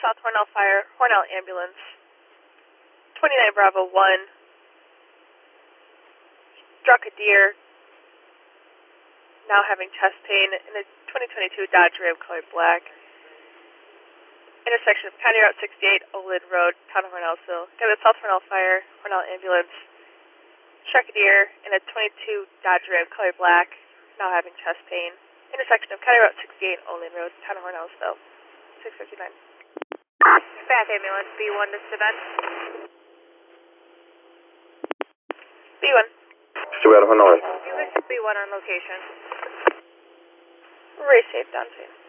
South Hornell Fire, Hornell Ambulance. 29 Bravo 1. Struck a deer. Now having chest pain in a 2022 Dodge Ram colored black. Intersection of County Route 68, Olin Road, Town of Hornellsville. Got a South Hornell Fire, Hornell Ambulance. Struck a deer in a 22 Dodge Ram colored black. Now having chest pain. Intersection of County Route 68, Olin Road, Town of Hornellsville. 659. Bath Ambulance, B1 to Tibet. B1. Tibet, Hanoi. B1 on location. Race safe downstream.